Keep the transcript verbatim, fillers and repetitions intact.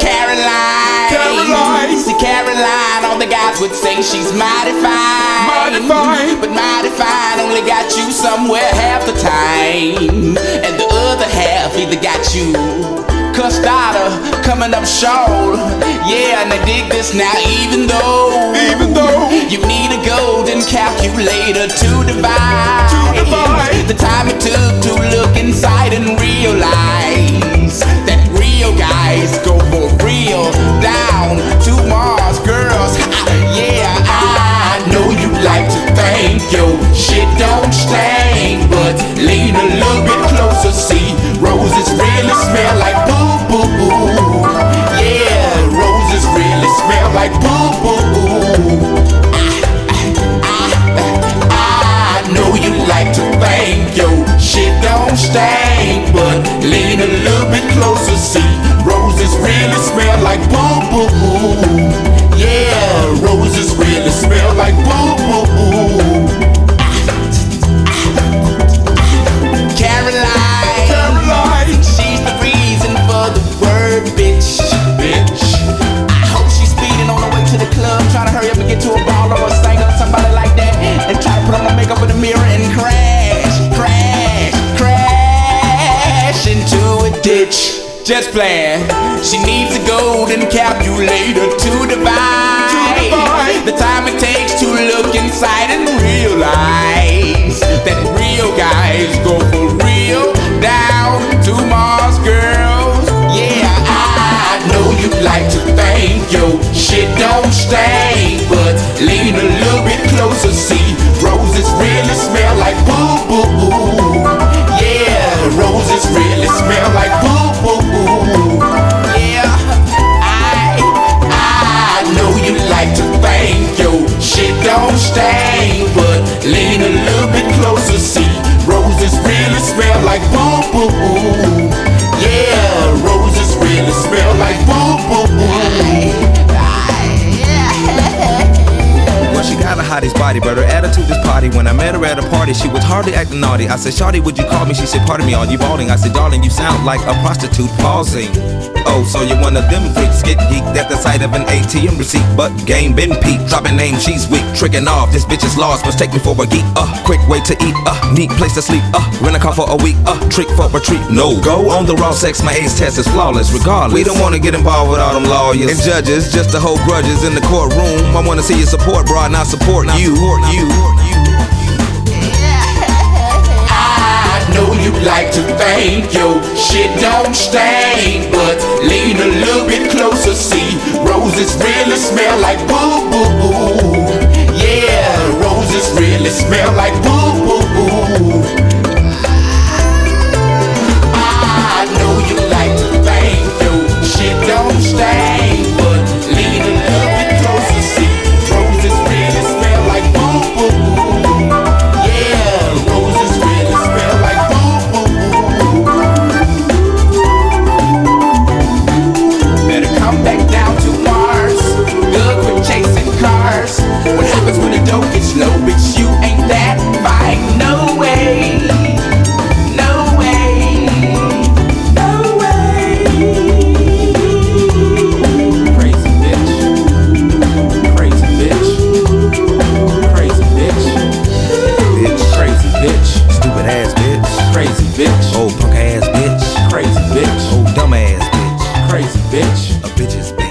Caroline. Caroline. See Caroline, all the guys would say she's mighty fine. Mighty fine. But mighty fine only got you somewhere half the time, and the other half either got you cussed out or coming up short. Yeah, and I dig this now, even though Even though you need a golden calculator to divide, To divide the time it took to look inside and realize that real guys go for real down to Mars girls. Yeah, I know you like to think your shit don't stink, but lean a little bit closer, see roses really smell like boo boo boo. Yeah, roses really smell like boo boo boo. I know you like to think your shit don't stink, but lean a little bit closer, see roses really smell like boo boo boo. Yeah, roses really smell like boo boo boo. Caroline, Caroline. she's the reason for the word bitch. Bitch. I hope she's speeding on her way to the club, trying to hurry up and get to a baller or a singer or somebody like that, and try to put on my makeup in the mirror and crash, crash, crash into a ditch. Just playing. She needs a golden calculator to divide, To divide the time it takes to look inside and realize that real guys go for real down to Mars girls. Yeah, I know you like to think your shit don't stink, but lean a little bit closer, see roses really smell like boo boo boo. Yeah, roses really smell like boo boo boo. Yeah, I I know you like to think your shit don't stink, but lean a little bit closer, see roses really smell like boo boo boo. Yeah, roses really smell like boo boo boo. Well, she got a hottie's body, but her attitude is potty. When I met her at a party, she was hardly acting naughty. I said, Shawty, would you call me? She said, pardon me, are you balding? I said, darling, you sound like a prostitute pausing. Oh, so you're one of them freaks, get geeked at the sight of an A T M receipt. But game been peaked, dropping name, she's weak. Tricking off, this bitch is lost, must take me for a geek. Uh, quick way to eat, uh, neat place to sleep. Uh, rent a car for a week, uh, trick for a treat. No, go on the raw sex, my age test is flawless. Regardless, we don't wanna get involved with all them lawyers and judges, just to hold grudges in the courtroom. I wanna see you support, bro, not support you. you. I know you like to think your shit don't stink, but lean a little bit closer, see roses really smell like boo boo boo. Yeah, roses really smell like boo boo boo. I know you like to think your shit don't stink, but lean a little bit closer, see roses really smell like boo boo boo. Yeah, roses really smell like boo boo boo. Better come back down to Mars. Good with chasing cars. What happens when the dough gets low? Bitch, you ain't that fine. No way. No way. No way. Crazy bitch. Crazy bitch. Crazy bitch. Bitch, Crazy bitch. stupid ass bitch. Crazy bitch. Old punk ass bitch. Crazy bitch. Old dumb ass bitch. Crazy bitch. A bitch's bitch.